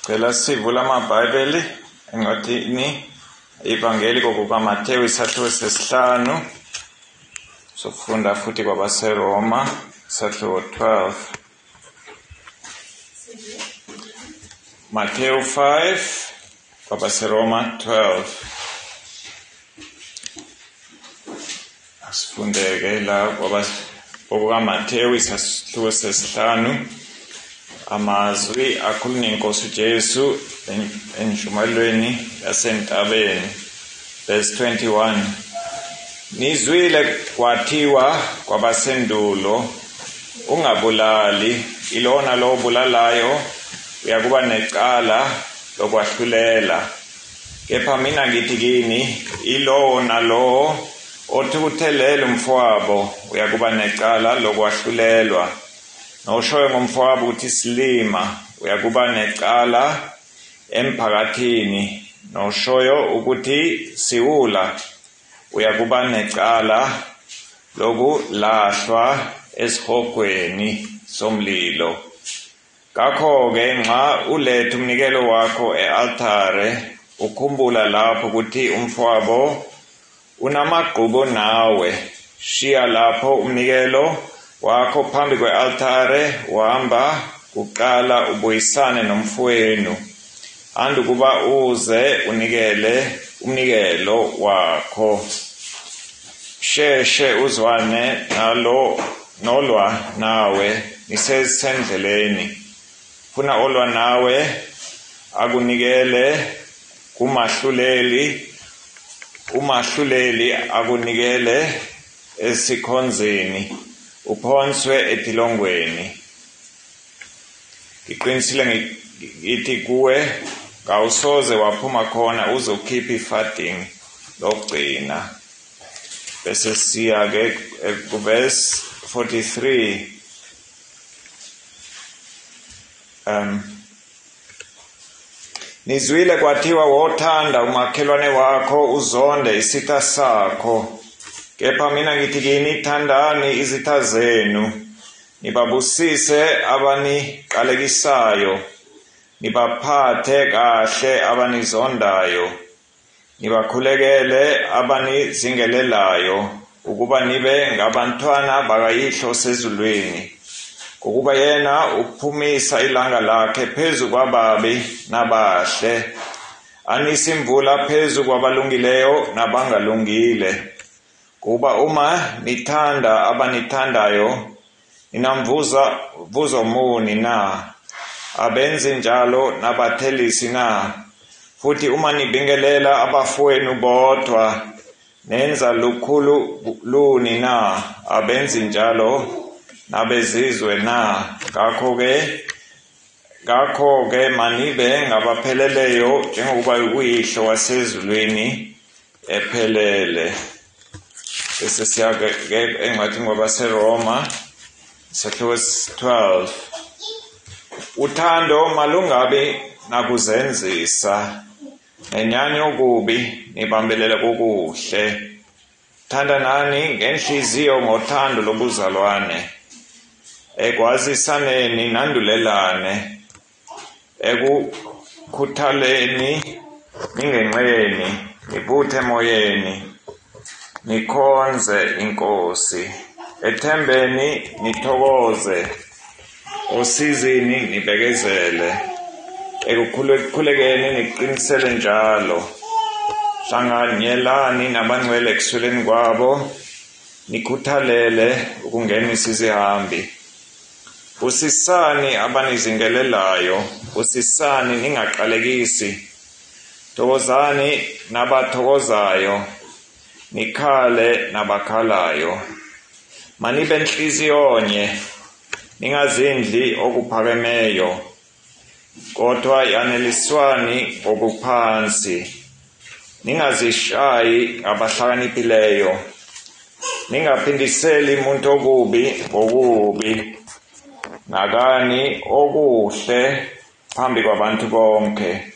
Cela sivula amabhayibheli encwadini ivangeli kukaMathewu isahluko sesihlanu sokufunda futhi kwabaseRoma isahluko 12. Mathewu 5 kwabaseRoma 12. Asifundeke la kukaMathewu isahluko sesihlanu. Amazwi akhulunywa inkosi uJesu entshumayelweni yasentabeni. Verse 21. Nizwile kwathiwa kwabasendulo, ungabulali, ilona lo obulalayo uyakuba necala lokwahlulela. Kepha mina ngithi kini, ilowo nalowo othukuthelela umfowabo uyakuba necala lokwahlulelwa. Noshoyo ngomfowabo ukuthi silima uyakuba necala emphakathini. Noshoyo ukuthi siwula uyakuba necala lokulahlwa esihogweni somlilo. Ngakho-ke nxa uletha umnikelo wakho e-altare, ukhumbula lapho ukuthi umfowabo unamagqubo nawe. Shiya lapho umnikelo wakho phambi kwe-altare, uhamba kuqala ubuyisane nomfowenu, andukuba uze unikele umnikelo wakho. Sheshe uzwane nolwa nawe nisesendleleni. Funa olwa nawe akunikele kumahluleli, umahluleli akunikele esikhonzini, uphonswe etilongweni. Ngiqinisile ngithi kuwe, ngawusoze waphuma khona uzokhipha ifading lokugcina. Bese siya-ke kuverse 43. Nizwile kwathiwa wothanda umakhelwane wakho uzonde isitha sakho. Kepha mina ngithi kini, thandani izitha zenu, nibabusise abaniqalekisayo, nibaphathe kahle abanizondayo, nibakhulekele abanizingelelayo, ukuba nibe ngabantwana bakayihlo osezulwini. Ngokuba yena uphumisa ilanga lakhe phezu kwababi nabahle, anisa imvula phezu kwabalungileyo nabangalungile. Kuba uma nithanda abanithandayo, ninamvuzo muni na? Abenzi njalo nabathelisi na? Futhi uma nibingelela abafowenu bodwa, nenza lukhulu luni na? Abenzi njalo nabezizwe na? Ngakho-ke manibe ngabapheleleyo njengokuba uyihlo wasezulwini ephelele. Bese siya-ke encwadini kwabaseRoma isahluko 12. Uthando malungabi nakuzenzisa, nenyani okubi nibambelele kukuhle. Thandanani ngenhliziyo ngothando lobuzalwane, ekwazisaneni nandulelane, ekukhuthaleni ningenqeni, nibuthe emoyeni, nikhonze inkosi, ethembeni nithokoze, osizini nibekezele, ekukhulekeni niqinisele njalo. Hlanganyelani nabangcwele ekusweleni kwabo, nikhuthalele ukungenisa izihambi. Usisani abanizingelelayo, usisani ningaqalekisi. Thokozani nabathokozayo, nikhale nabakhalayo. Manibe nhliziyonye, ningazindli okuphakemeyo, kodwa yaneliswani okuphansi. Ningazishayi ngabahlakaniphileyo, ningaphindiseli umuntu okubi ngokubi. Nakani okuhle phambi kwabantu bonke.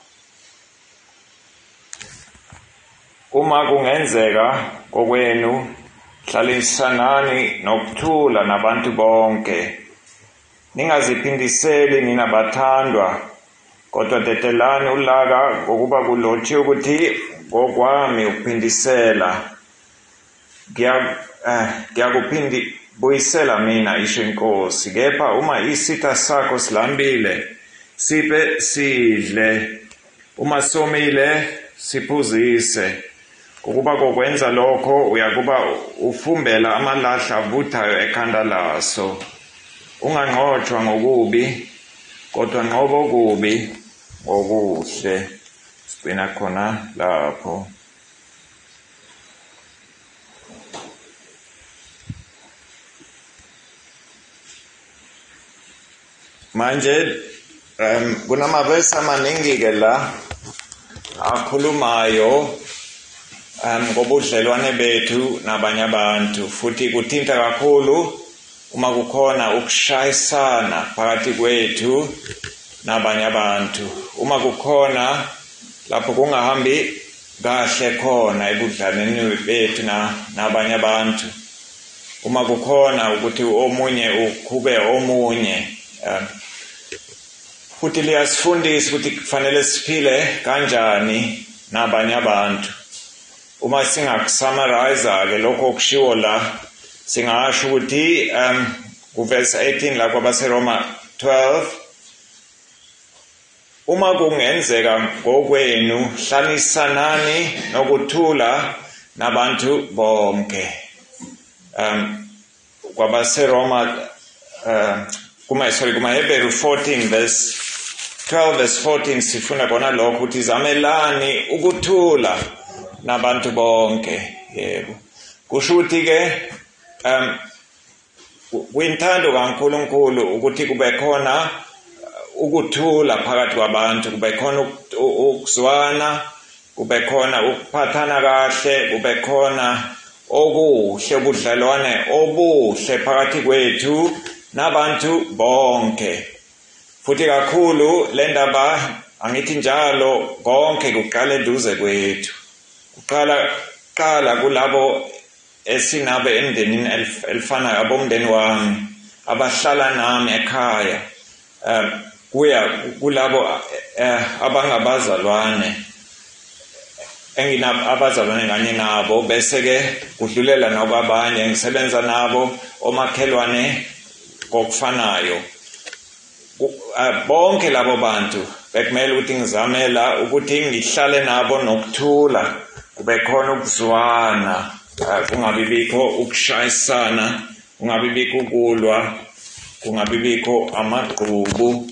Uma kungenzeka kokwenu, hlalisanani nokuthula nabantu bonke. Ningaziphindiseli nina bathandwa, kodwa dedelani ulaka ngokuba kulotshiwe ukuthi ngokwami ukuphindisela buyisela mina isho inkosi, kepha uma isitha sakho silambile siphe sidle, uma somile siphuzise. Ukuba kokwenza lokho uyakuba ufumbela amalahla avuthayo ekhanda laso. Unganqotshwa ngokubi, kodwa nqoba okubi ngokuhle. Sigcina khona lapho. Manje kunamavesi amaningi ke la akhulumayo ngobudlelwane bethu nabanye abantu, futhi kuthinta kakhulu uma kukhona ukushayisana phakathi kwethu nabanye abantu. Uma kukhona lapho kungahambi kahle khona ebudlelwaneni bethu nabanye abantu. Uma kukhona ukuthi omunye ukhube omunye, futhi liyasifundisa ukuthi kufanele siphile kanjani nabanye abantu. Uma singakusummarize-ke lokho okushiwo la, singasho ukuthi kuverse 18 la kwabaseRoma 12, uma kungenzeka ngokwenu hlanisanani nokuthula nabantu bonke. KwabaseRoma kumaHebheru 14 verse 12 verse 14 sifuna khona lokho ukuthi zamelani ukuthula nabantu bonke. Yebo, kusho ukuthi ke kwintando kaNkulunkulu ukuthi kube khona ukuthula phakathi kwabantu, kube khona ukuzwana, kube khona ukuphathana kahle, kube khona okuhle, ubudlelwane obuhle phakathi kwethu nabantu bonke. Futhi kakhulu le ndaba angithi njalo konke kuqala eduze kwethu. Kuqala kulabo esinabe emndenini elifanayo, abomndeni wami abahlala nami ekhaya, kuya kulabo abangabazalwane abazalwane kanye nabo, bese ke kudlulela nakwabanye ngisebenza nabo, omakhelwane kokufanayo. Bonke labo bantu bekumele ukuthi ngizamela ukuthi ngihlale nabo nokuthula, kube khona ukuzwana, kungabi bikho ukushayisana, kungabi bikho ukulwa, kungabi bikho amagqubu.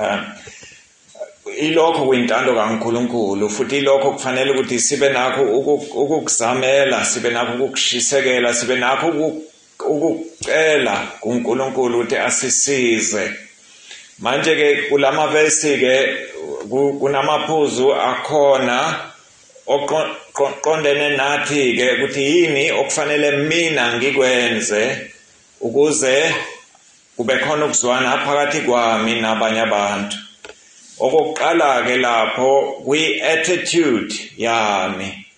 Ilokho kuyintando kaNkulunkulu, futhi ilokho kufanele ukuthi sibe nakho ukukuzamela, sibe nakho ukukushisekela, sibe nakho ukucela kuNkulunkulu ukuthi asisize. Manje ke kulamavesi ke kunamaphuzu akhona oqondene nathi ke ukuthi yini okufanele mina ngikwenze ukuze kube khona ukuzwana phakathi kwami nabanye abantu. Okokuqala ke lapho kwi-attitude yami,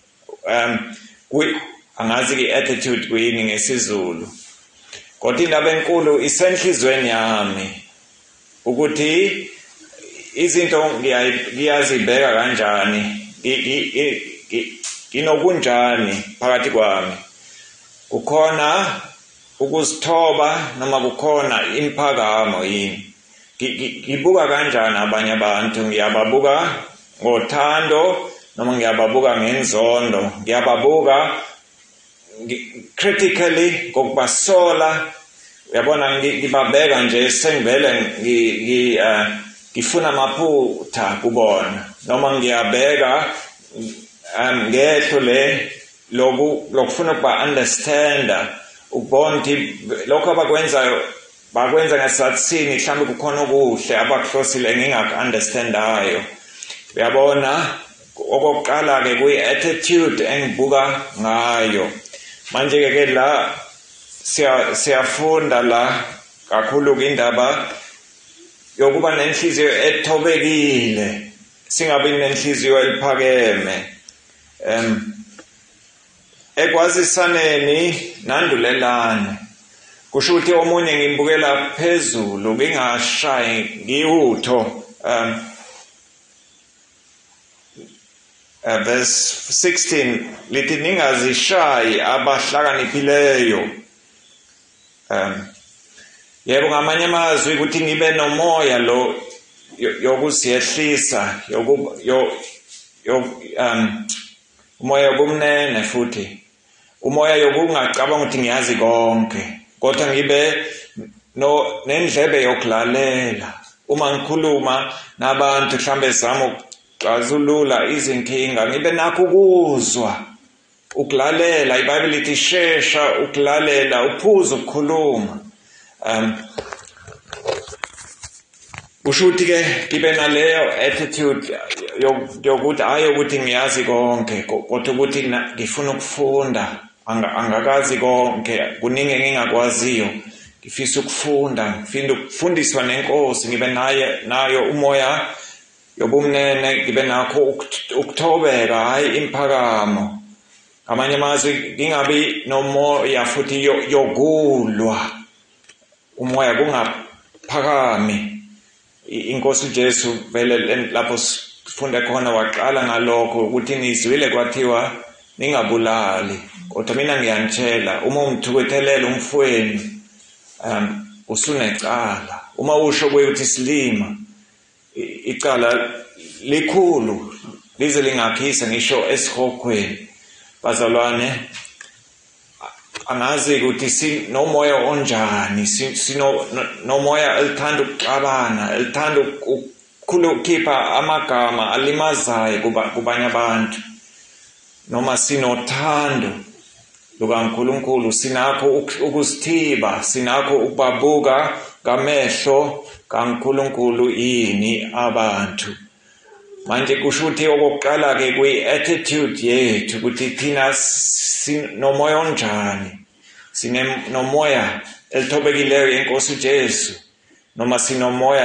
angazi ki-attitude kuyini ngesiZulu, kodwa indaba enkulu isenhlizweni yami ukuthi izinto ngiyazibheka kanjani, nginokunjani phakathi kwami. Kukhona ukuzithoba noma kukhona imphakamo yini? Ngibuka kanjani abanye abantu? Ngiyababuka ngothando noma ngiyababuka ngenzondo? Ngiyababuka critically ngokubasola. Uyabona, ngibabeka nje sengivele ngifuna amaphutha kubona, noma ngiyabeka ngehlo le lokufuna ukuba-understanda, ukubona ukuthi lokho abakwenzayo bakwenza ngesathini, mhlawumbe kukhona okuhle abakuhlosile engingaku-understandayo. Uyabona, okokuqala-ke kuyi-attitude engibuka ngayo. Manje-ke ke la siyafunda la kakhulu indaba yokuba nenhliziyo ethobekile, singabi nenhliziyo eliphakeme, ekwazisaneni nandulelane. Kusho ukuthi omunye ngimbukela phezulu, ngingashayi ngiwutho, verse 16 lithi ningazishayi abahlakaniphileyo. Yebo ngamanye amazwi ukuthi ngibe nomoya lo yokuziyehlisa umoya wobumnene futhi umoya yokungacabanga ukuthi ngiyazi konke kodwa ngibe nendlebe yokulalela uma ngikhuluma nabantu mhlambe zama ukuxazulula izinkinga ngibe nakho ukuzwa ukulalela. iBhayibheli lithi shesha ukulalela uphuze ukukhuluma. Kusho ukuthi-ke ngibe naleyo attitude yokuthi hayi ukuthi ngiyazi konke kodwa ukuthi ngifuna ukufunda. Angakazi konke, kuningi engingakwaziyo, ngifisa ukufunda, ngifuna ukufundiswa nenkosi, ngibe nayo umoya yobumnene, ngibe nakho ukuthobeka hayi imphakamo. Ngamanye amazwi ngingabi nomoya futhi yokulwa, umoya kungaphakami. Inkosi uJesu vele lapho sifunde khona waqala ngalokho ukuthi nizwile kwathiwa ningabulali, kodwa mina ngiyanitshela uma umthukuthelela umfweni usunecala. Uma usho ukuthi silima icala likhulu lize lingakhisa ngisho esihokhweni. Bazalwane, angazi ukuthi sinomoya onjani, sinomoya elithanda ukuxabana, elithanda ukukhipha amagama alimazayo kubanye abantu, noma sinothando lukaNkulunkulu, sinakho ukuzithiba, sinakho ukubabuka ngamehlo kaNkulunkulu yini abantu. Manje kusho ukuthi okokuqala-ke kwi-attitude yethu ukuthi thina sinomoya onjani, sinomoya elithobekileyo yenkosi uJesu, noma sinomoya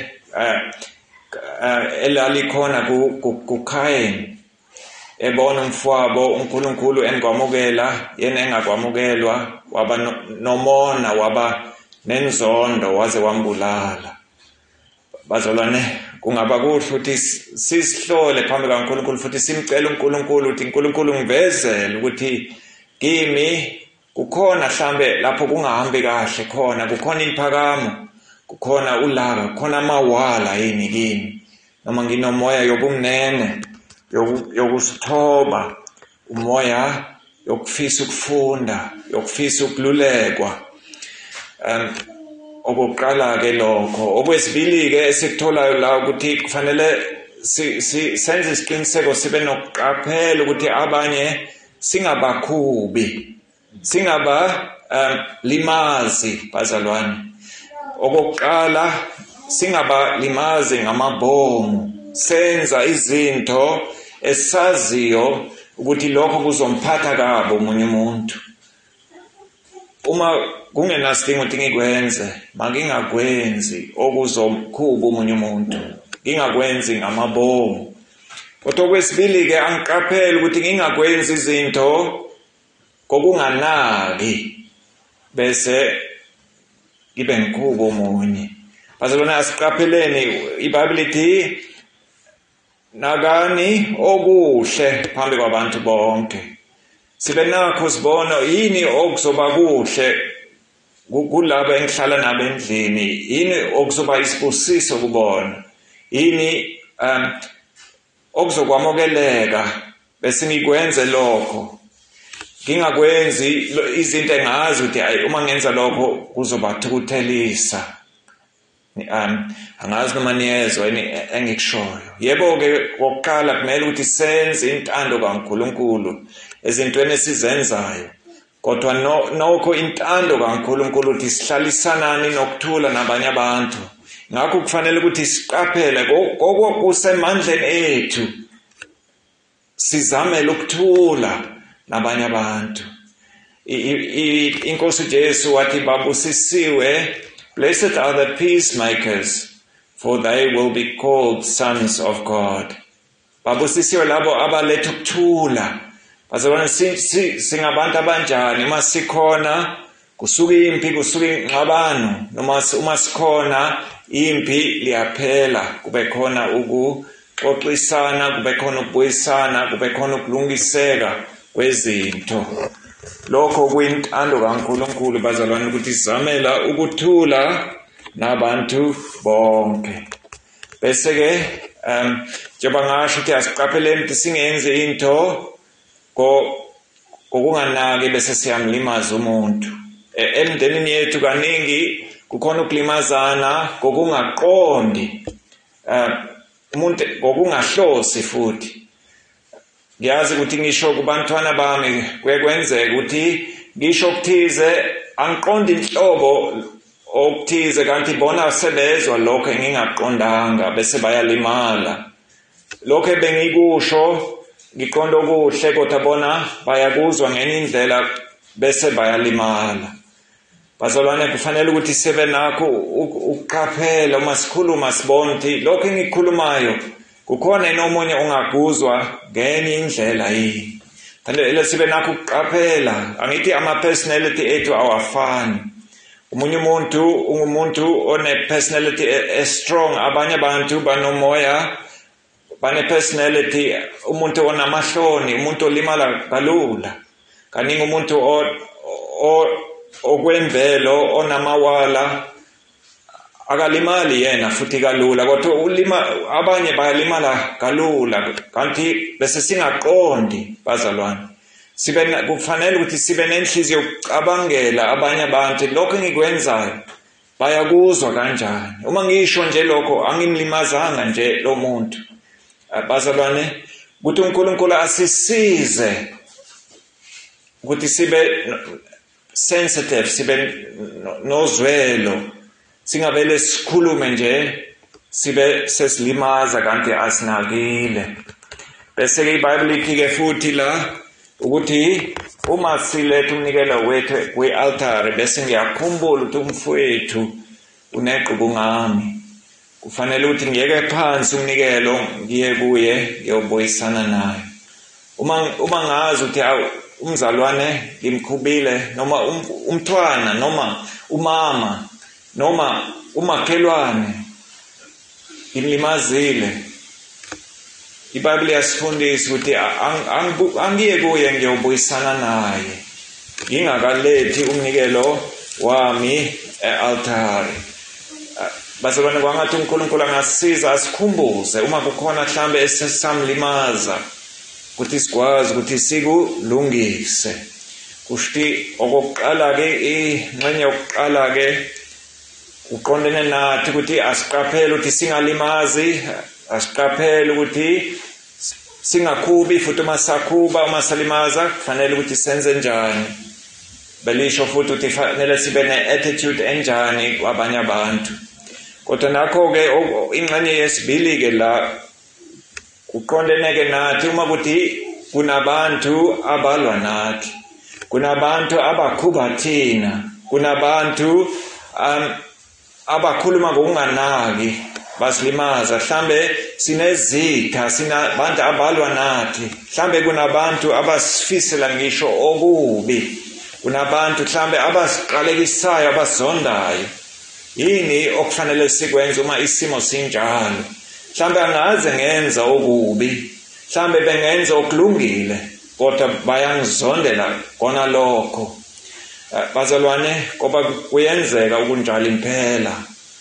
elalikhona kuKhayini, ebona umfowabo uNkulunkulu engamukela yena engakwamukelwa, waba nomona, waba nenzondo waze wambulala. Bazalwane, kungaba kuhle ukuthi sisihlole phambi kaNkulunkulu futhi simcela uNkulunkulu ukuthi uNkulunkulu ngivezele ukuthi kimi kukhona mhlambe lapho kungahambi kahle khona, kukhona imphakamo, kukhona ulaka, kukhona amawala yini kimi, noma nginomoya yobumnene yokusithoba, umoya yokufisa ukufunda, yokufisa ukululekwa. Okokuqala-ke lokho. Okwesibili-ke esikutholayo la ukuthi kufanele senze isiqiniseko, sibe nokuqaphela ukuthi abanye singabakhubi, singabalimazi. Bazalwane, okokuqala singabalimazi ngamabomu, senza izinto esaziyo ukuthi lokho kuzomphatha kabi omunye umuntu. Uma kungenasidingo ukuthi ngikwenze, makingakwenzi okuzomkhuba omunye umuntu, ngingakwenzi ngamabomu. Kodwa okwesibili-ke angiqaphele ukuthi ngingakwenzi izinto kokunganaki bese ngibe ngikhuba omunye. Bazalwane, asiqapheleni, iBhayibheli lithi nakani okuhle phambi kwabantu bonke. Sibe nakho sibona yini okuzoba kuhle kulabo engihlala nabo endlini, yini okuzoba isibusiso kubona, yini okuzokwamukeleka bese ngikwenze lokho, ngingakwenzi izinto engazi ukuthi uma ngenza lokho kuzobathukuthelisa. Angazi noma niyezwa engikushoyo. Yebo-ke kokuqala kumele ukuthi senze intando kaNkulunkulu ezintweni esizenzayo, kodwa nokho intando kaNkulunkulu ukuthi sihlalisanani nokuthula nabanye abantu. Ngakho kufanele ukuthi siqaphele kusemandleni ethu sizamele ukuthula nabanye abantu. Inkosi uJesu wathi babusisiwe, blessed are the peacemakers, for they will be called sons of God. Babusisiwe labo abaletha ukuthula. Bazalwane, singabantu abanjani uma sikhona kusuka impi, kusuka ingxabano, noma uma sikhona impi liyaphela, kube khona xoxisana, kube khona ukubuyisana, kube khona ukulungiseka kwezinto. Lokho kuyintando kaNkulunkulu bazalwane ukuthi sizamela ukuthula nabantu bonke. Bese ke njengoba ngasho ukuthi asiqapheleni ukuthi singenzi into ngokunganaki bese siyamlimaza umuntu. Emndenini yethu kaningi kukhona ukulimazana ngokungaqondi, umuntu ngokungahlosi futhi. Ngiyazi ukuthi ngisho kubantwana bami kuyekwenzeka ukuthi ngisho okuthize angiqondi inhlobo okuthize kanti bona sebezwa lokho engingaqondanga bese bayalimala. Lokho bengikusho ngiqonda okuhle kodwa bona bayakuzwa ngenye indlela bese bayalimala. Bazalwane kufanele ukuthi sibe nakho ukuqaphela uma sikhuluma sibone ukuthi lokho engikukhulumayo kukhona nomunye ongakuzwa ngenye indlela yini. Fanele sibe nakho ukuqaphela. Angithi ama-personality ethu awafani. Umunye umuntu one-personality strong, abanye abantu banomoya, bane-personality, umuntu onamahloni, umuntu olimala kalula. Kaningi umuntu okwemvelo onamawala akalimali yena futhi kalula, kodwa abanye bayalimala kalula kanti bese singaqondi bazalwane. Kufanele ukuthi sibe nenhliziyo yokucabangela abanye abantu lokho engikwenzayo bayakuzwa kanjani. Uma ngisho nje lokho angimlimazanga nje lo muntu. Bazalwane ukuthi uNkulunkulu asisize ukuthi sibe sensitive, sibe nozwelo, singavele sikhulume nje sibe sesilimaza kanti asinakile. Bese ke iBhayibheli ithi futhi la ukuthi uma siletha umnikelo wethu kwi-altar bese ngiyakhumbula ukuthi umfowethu unequbu ngami, kufanele ukuthi ngiyeke phansi umnikelo ngiye kuye ngiyobuyisana naye. Uma ngazi ukuthi umzalwane ngimkhubile noma umntwana noma umama noma umakhelwane ngimlimazile, iBhayibheli yasifundisa ukuthi angiye kuye ngiyobuyisana naye ngingakalethi umnikelo wami e-altari. Bazalwane kwangathi uNkulunkulu angasiza asikhumbuze uma kukhona mhlambe esesamlimaza ukuthi sikwazi ukuthi sikulungise. Kushiti okokuqala ke ingxenye yokuqala ke uqondene nathi ukuthi asiqaphele ukuthi singalimazi, asiqaphele ukuthi singakhubi futhi uma sakhuba uma salimaza kufanele ukuthi senze njani. Belisho futhi ukuthi kufanele sibe ne-attitude enjani kwabanye abantu. Kodwa nakho ke ingxenye yesibili ke la kuqondeneke nathi uma ukuthi kunabantu abalwa nathi, kunabantu abakhuba thina, kunabantu abakhuluma ngokunganaki basilimaza. Mhlambe sinezitha, sinabantu abalwa nathi, mhlambe kunabantu abasifisela ngisho okubi, kunabantu mhlambe abasiqalekisayo abasondayo. Yini okufanele sikwenze uma isimo sinjalo? Mhlambe angaze ngenza okubi, mhlambe bengenza okulungile kodwa bayangizondela kona lokho. Bazalwane ngoba kuyenzeka ukunjalo impela,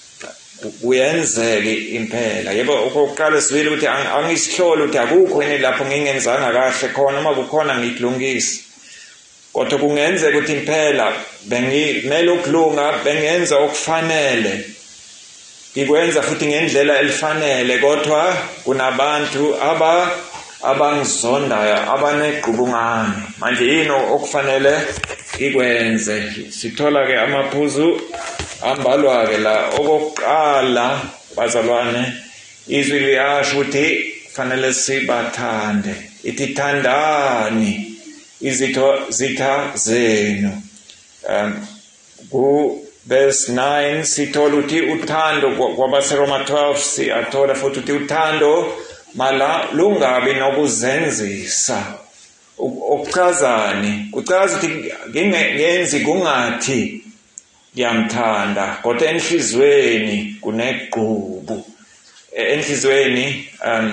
kuyenzeka impela. Yebo okokuqala sivile ukuthi angisihlole ukuthi akukho yini lapho ngingenzanga kahle khona, uma kukhona ngikulungise. Kodwa kungenzeka ukuthi impela bengimele ukulunga, bengenza okufanele, ngikwenza futhi ngendlela elifanele, kodwa kunabantu abangizondayo abanequbu ngami. Manje yini okufanele ikwenze? Sithola ke amaphuzu ambalwa ke la. Okokuqala bazalwane, izwi liyasho ukuthi kufanele sibathande. Ithi thandani izitha zenu. Verse 9 sithola ukuthi uthando kwabaseRoma 12 siyathola futhi ukuthi uthando lungabi nokuzenzisa. Ukuchazani? Kuchaza ukuthi ngenzi kungathi ngiyamthanda kodwa enhlizweni kunequbu. enhlizweni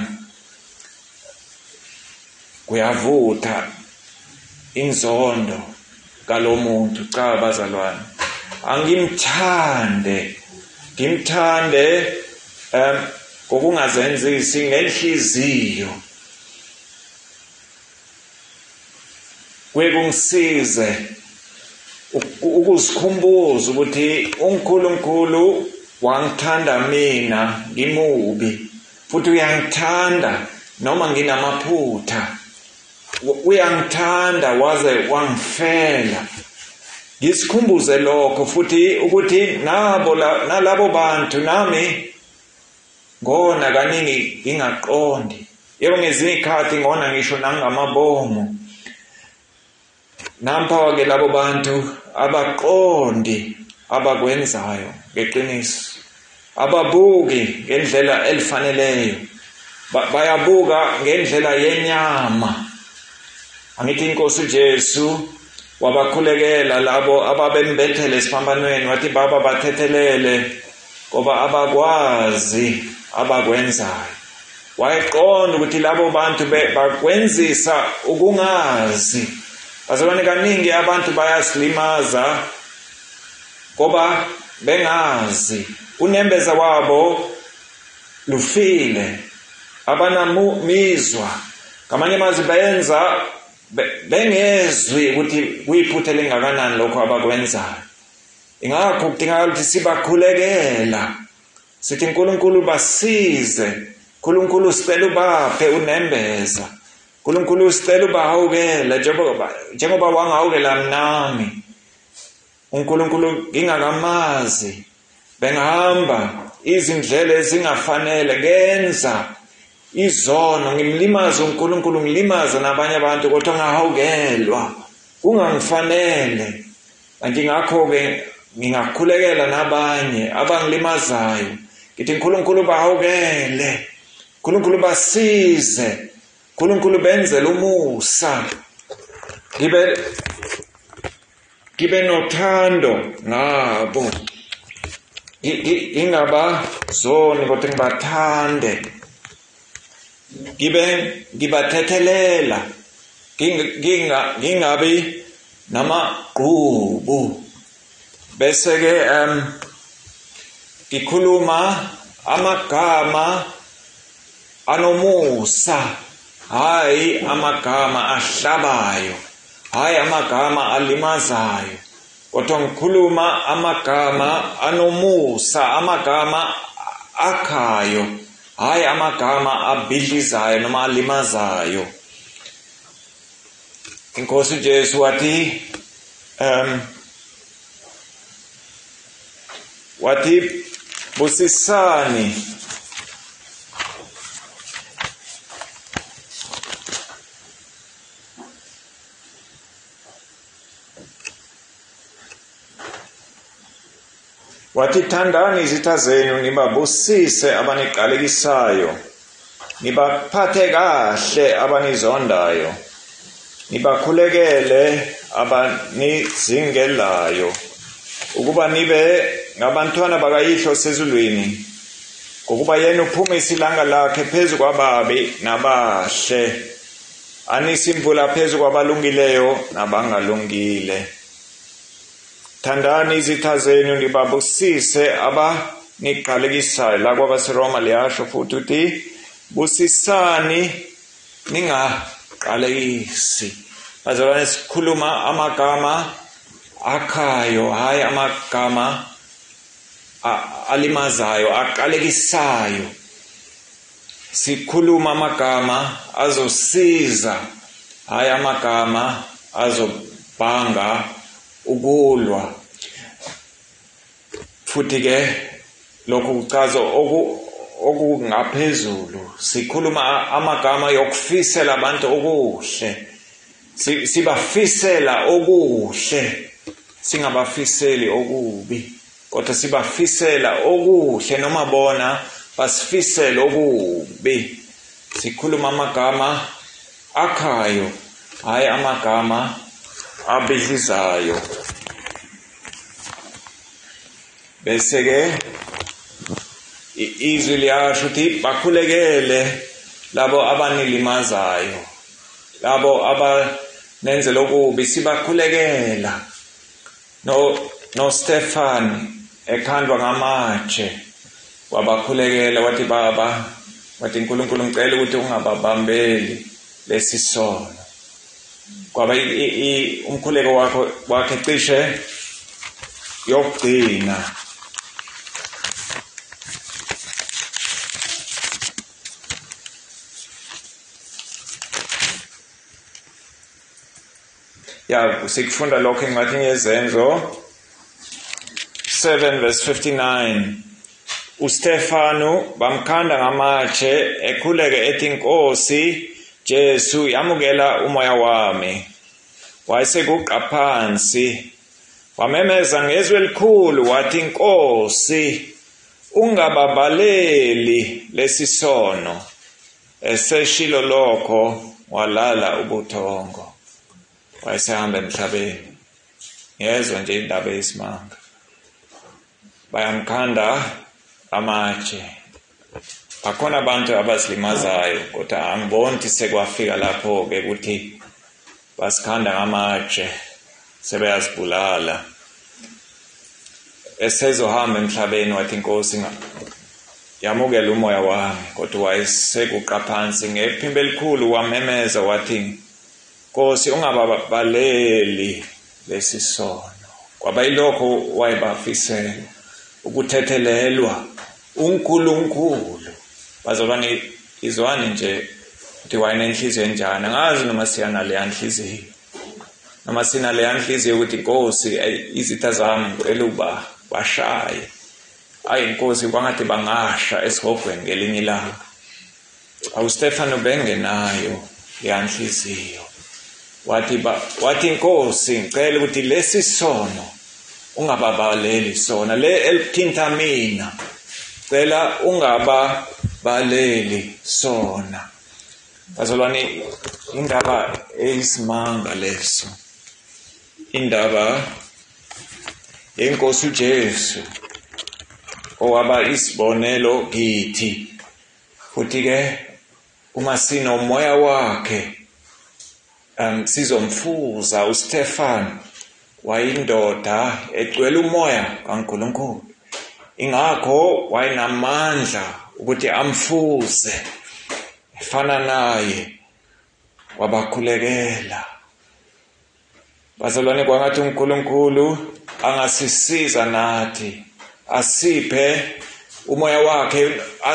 kuyavutha inzondo kalomuntu. Cha bazalwane, angimthande, ngimthande ngokungazenzisi ngenhliziyo. Kungisize ukuzikhumbuza ukuthi uNkulunkulu wangithanda mina ngimubi, futhi uyangithanda noma nginamaphutha. Uyangithanda waze wangifela. Ngisikhumbuze lokho futhi ukuthi nalabo bantu nami ngona kaningi ngingaqondi. Yebo ngezinye izikhathi ngona ngisho nangamabomu. Nampa-ke labo bantu abaqondi abakwenzayo ngeqiniso, ababuki ngendlela elifaneleyo, bayabuka ngendlela yenyama. Angithi iNkosi uJesu wabakhulekela labo ababembethele esiphambanweni, wathi Baba bathethelele ngoba abakwazi abakwenzayo. Wayeqonda ukuthi labo bantu bakwenzisa ukungazi. Bazalwane, kaningi abantu bayasilimaza ngoba bengazi. Unembeza wabo lufile, abanamizwa. Ngamanye amazwi benza bengezwi ukuthi kuyiphutha elingakanani lokho abakwenzayo. Ingakho kudingakala ukuthi sibakhulekela, sithi uNkulunkulu basize, uNkulunkulu sicela ubaphe unembeza, uNkulunkulu sicela ubahawukele njengoba wangahawukela nami. uNkulunkulu ngingakamazi bengahamba izindlela ezingafanele, ngenza izono, ngimlimaza uNkulunkulu, ngilimaza nabanye abantu, kodwa ngahawukelwa kungangifanele. Ngakho-ke ngingakhulekela nabanye abangilimazayo, ngithi uNkulunkulu bahawukele, uNkulunkulu basize, uNkulunkulu benzele umusa, ngibe nothando ngabo, ngingabazoni kodwa ngibathande, ngibathethelela, ngingabi namagqubu. Bese-ke ngikhuluma amagama anomusa, hayi amagama ahlabayo, hayi amagama alimazayo, kodwa ngikhuluma amagama anomusa, amagama akhayo, hayi amagama abhidlizayo noma alimazayo. iNkosi uJesu wathi busisani wathi thandani izitha zenu, nibabusise abaniqalekisayo, nibaphathe kahle abanizondayo, nibakhulekele abanizingelayo, ukuba nibe ngabantwana bakayihlo sezulwini, ngokuba yena uphumisa ilanga lakhe phezu kwababi nabahle, anisa imvula phezu kwabalungileyo nabangalungile. Thandani izitha zenu, nibabusise abaniqalekisayo. La kwabaseRoma liyasho futhi uthi busisani ningaqalekisi. Bazalwane, sikhuluma amagama akhayo, hayi amagama alimazayo, aqalekisayo. Sikhuluma amagama azosiza, hayi amagama azobhanga ukulwa. Futhi-ke lokhu kuchaza okungaphezulu. Sikhuluma amagama yokufisela abantu okuhle, sibafisela okuhle, singabafiseli okubi, kodwa sibafisela okuhle noma bona basifisele okubi. Sikhuluma amagama akhayo, hayi amagama abhidlizayo. Bese-ke izwi liyasho ukuthi bakhulekele labo abanilimazayo, labo abanenze lokubi sibakhulekela. No Stefan ekhandwa ngamatshe wabakhulekela wathi baba, wathi uNkulunkulu ngicela ukuthi ungababambeli lesisono. Kwaba umkhuleko wakhe cishe yokugcina. Ya sikufunda lokho ngathi ngezenzo 7 verse 59. uStefano bamkhanda ngamatshe ekhuleke ethi Nkosi Jesu yamukela umoya wami. Wayesekuqa phansi wamemeza ngezwi elikhulu wathi Nkosi ungababaleli lesisono. Eseshilo lokho walala ubuthongo. Wayesehamba emhlabeni. Yezwa nje indaba yesimanga. Bayamkhanda amatshe. Bakhona abantu abasilimazayo kodwa angiboni ukuthi sekwafika lapho ke ukuthi basikhanda ngamatshe sebeyazibulala. Esezohamba emhlabeni wathi Nkosi yamukela umoya wami, kodwa wayesekuqa phansi ngephimbo elikhulu wamemeza wathi Nkosi ungababaleli lesisono. Kwaba ilokho wayebafisela ukuthethelelwa uNkulunkulu. Bazalwane izwane nje ukuthi wayenenhliziyo enjani. Angazi noma siyana le nhliziyo. Noma sina le nhliziyo ukuthi Nkosi izitha zami ngicela uba bashaye. Hayi Nkosi kwangathi bangasha esihogweni ngelinye ilanga. uStefano bengenayo le nhliziyo. Wathi Nkosi ngicela ukuthi lesi sono ungababaleli sona, le elithinta mina cela ungababaleli sona. Bazalwane indaba eyisimanga leso, indaba yenkosi uJesu owaba isibonelo kithi. Futhi ke uma sinomoya wakhe sizomfuza. uStefan wayindoda egcwele umoya kaNkulunkulu, ingakho wayenamandla ukuthi amfuze efana naye, wabakhulekela. Bazalwane kwangathi uNkulunkulu angasisiza nathi, asiphe umoya wakhe,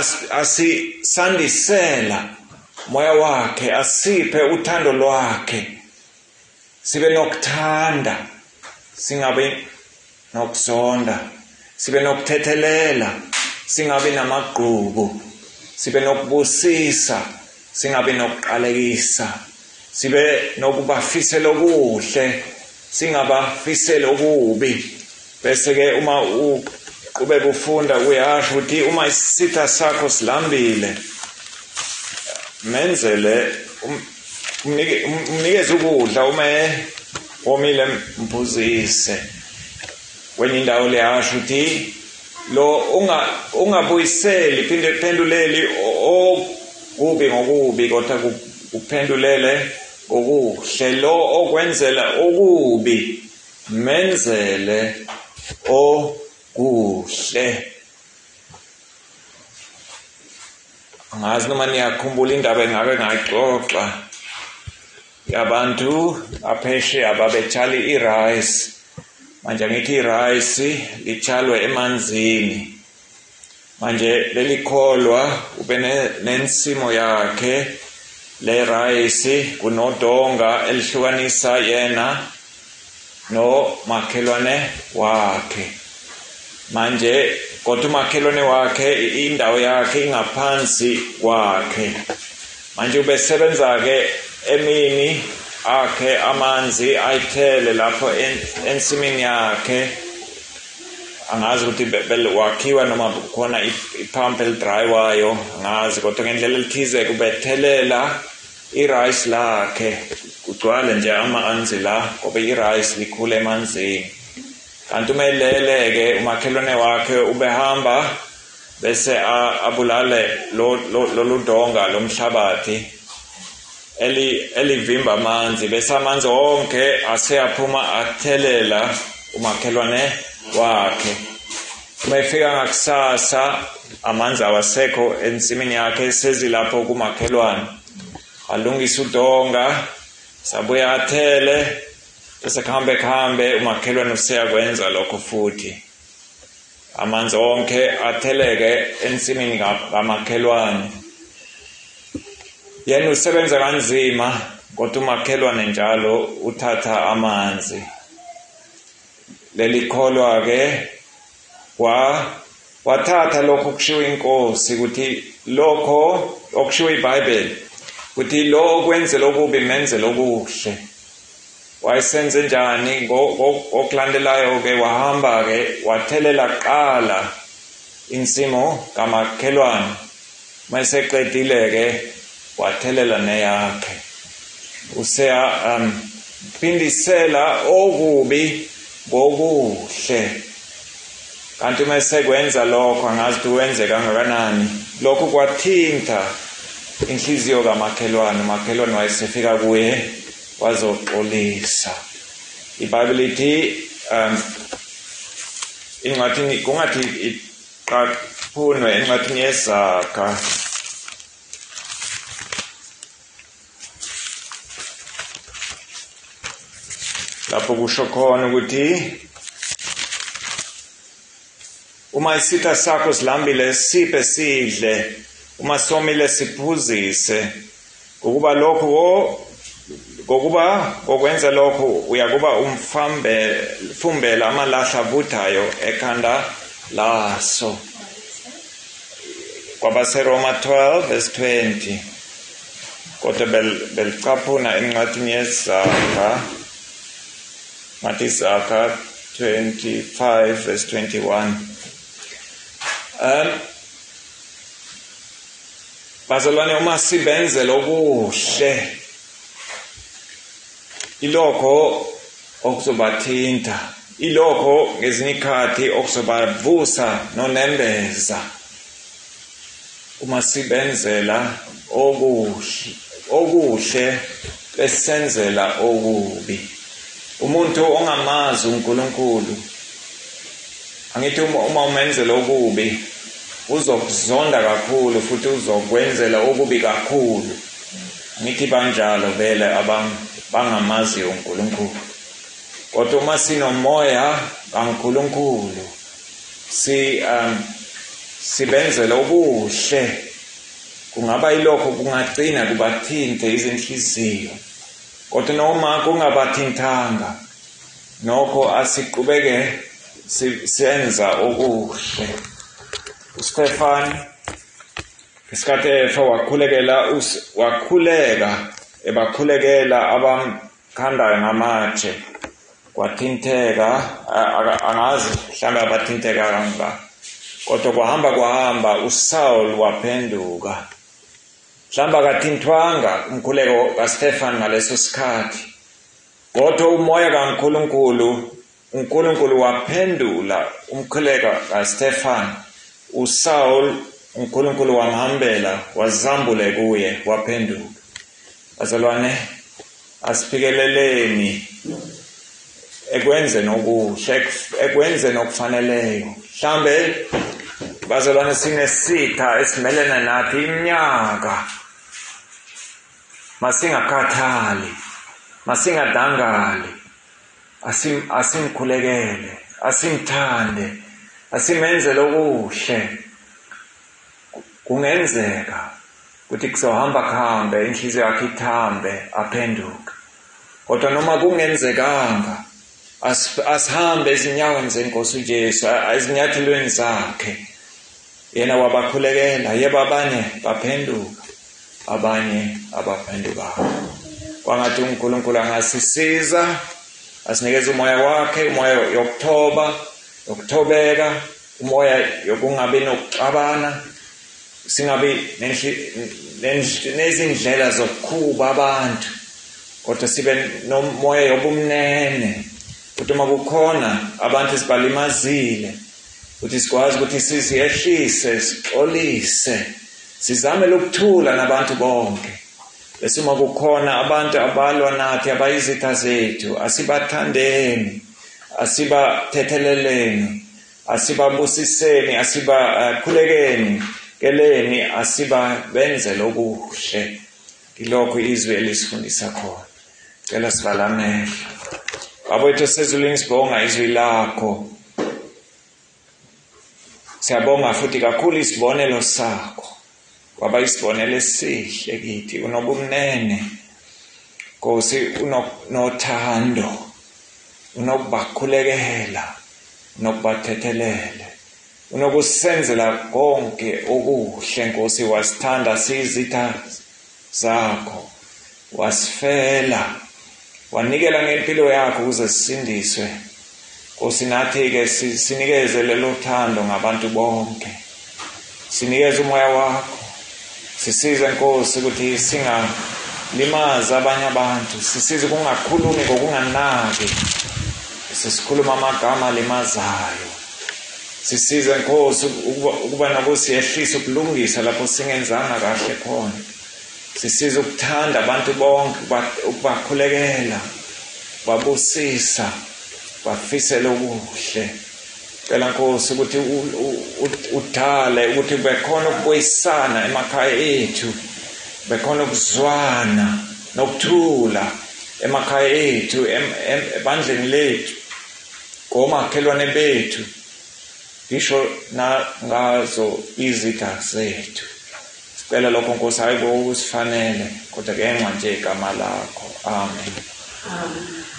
asisandisela umoya wakhe, asiphe uthando lwakhe, sibe nokuthanda, singabe nokuzonda, sibe nokuthethelela, singabe namagqubu, sibe nokubusisa, singabe nokuqalekisa, sibe nokubafisela okuhle, singabafisela okubi. Bese ke uma uqhubeka ufunda uyasho ukuthi uma isitha sakho silambile, menzele umnikeze ukudla, uma omile mphuzise. Kwenye indawo liyasho ukuthi lo ungabuyiseli penduleli okubi ngokubi, kodwa uphendulele okuhle. Lo okwenzela okubi menzele okuhle. Angazi noma niyakhumbula indaba engake ngayixoxa yabantu apheshe ababetshala irice. Manje ngithi irice lichalwe emanzini. Manje lelikholwa ube nensimo yakhe le rice kunodonga elihlukanisa yena no makhelwane wakhe. Manje kodwa umakhelwane wakhe indawo yakhe ingaphansi kwakhe. Manje ubesebenza ke emini akhe amanzi ayithele lapho ensimini yakhe. Angazi ukuthi wakhiwa noma khona ipump elidriwayo, angazi, kodwa ngendlela elithize kubethelela irice lakhe, kugcwale nje amanzi la ngoba irice likhula emanzini. Kanti umelele ke umakhelwane wakhe ubehamba bese abulale lolu donga lomhlabathi elivimba amanzi, bese amanzi onke aseyaphuma athelela umakhelwane wakhe. Uma efika ngakusasa amanzi awasekho ensimini yakhe, sezilapho kumakhelwane, alungisa udonga, sabuya athele, bese kuhambe umakhelwane useyakwenza lokho futhi. Amanzi onke atheleke ensimini kamakhelwane. Yena usebenza kanzima, kodwa umakhelwane njalo uthatha amanzi. Leli kholwa ke wathatha lokho kushiwo inkosi ukuthi lokho okushiwo iBhayibheli ukuthi lo kwenze lokubi menze lokuhle. Wayesenze njani? Ngokulandelayo ke wahamba ke wathelela qala insimo kamakhelwane, mayeseqedile ke wathelela neyakhe. Useya phindisela okubi ngokuhle. Kanti uma sekwenza lokho angazi ukuthi wenze kangakanani. Lokho kwathinta inhliziyo kamakhelwane. Umakhelwane wayesefika kuye wazoxolisa. iBhayibheli lithi incwadi kungathi iqaphunwe encwadini yeZaga lapho kusho khona ukuthi uma isitha sakho silambile siphe sidle, uma somile siphuzise, ngokwenza lokho uyakuba umfumbela amalahla avuthayo ekhanda laso. KwabaseRoma 12 verse 20. Kodwa belicaphuna encwadini yeZaga, Zaga 25 verse 21. Bazalwane, uma sibenze lokuhle, ilokho okuzobathinta, ilokho ngezinye ikhathi okuzobavusa nonembeza. Uma sibenzela okuhle besenzela okubi. Umuntu ongamazi uNkulunkulu, angithi uma umenzela okubi uzokuzonda kakhulu futhi uzokwenzela okubi kakhulu. Ngithi banjalo vele bangamazi uNkulunkulu. Kodwa uma sinomoya kaNkulunkulu, sibenzela okuhle, kungaba ilokho kungagcina kubathinte izinhliziyo. Kodwa noma kungabathintanga, nokho asiqhubeke senza okuhle. uStefani isikhathi efa ebakhulekela abamkhandayo ngamatshe, kwathinteka, angazi mhlawumbe abathinteka kangaka, kodwa kwahamba uSaul waphenduka. Mhlawumbe akathintwanga umkhuleko kaStefani ngaleso sikhathi, kodwa umoya kaNkulunkulu, uNkulunkulu waphendula umkhuleko kaStefani. uSaul uNkulunkulu wamhambela, wazambule kuye, waphenduka. Bazalwane, asifikeleleni ekwenze nokuhle, ekwenze nokufaneleyo. Mhlambe bazalwane sinesitha esimelene nathi iminyaka, masingakhathali, masingadangali, asimkhulekele, asimthande, asimenze lokuhle. Kungenzeka ukuthi kuzohamba inhliziyo yakhe ithambe, aphenduke. Kodwa noma kungenzekanga, asihambe ezinyaweni zeNkosi uJesu, ezinyathelweni zakhe. Yena wabakhulekela, yebo abanye baphenduka, abanye abaphendukanga. Kwangathi uNkulunkulu angasisiza, asinikeze umoya wakhe, umoya yokuthobeka, umoya yokungabi nokuxabana, singabi nezindlela zokukhuba abantu, kodwa sibe nomoya yobumnene. Ukuthi uma kukhona abantu esibalimazile, ukuthi sikwazi ukuthi siziyehlise sixolise sizame ukuthula nabantu bonke bese uma kukhona abantu abalwa nathi abayizitha zethu asibathandeni asibathetheleleni asibabusiseni asibakhulekeni keleni asibabenze lokuhle ilokho izwi elisifundisa khona cela sivalamehlo abethu sezulwini sibonga izwi lakho siyabonga futhi kakhulu isibonelo sakho waba isibonelo esihle kithi unobumnene Nkosi unothando unokubakhulekela nokubathethelele unokusenzela konke okuhle Nkosi wasithanda sizitha zakho wasifela wanikela ngempilo yakho ukuze sisindiswe Nkosi nathi ke sinikeze lelo thando ngabantu bonke sinikeze umoya wakho sisize Nkosi ukuthi singalimaza abanye abantu sisize kungakhulumi ngokunganaki sisikhuluma amagama alimazayo sisize Nkosi ukuba nokusiyehlisa ukulungisa lapho singenzanga kahle khona sisize ukuthanda abantu bonke ukubakhulekela babusisa bafisela okuhle cela Nkosi ukuthi udale ukuthi bekhona ukubuyisana emakhaya ethu bekhona ukuzwana nokuthula emakhaya ethu ebandleni lethu komakhelwane bethu ngisho ngazo izitha zethu sicela lokho Nkosi hayi ukusifanele kodwa ngenxa nje igama lakho amen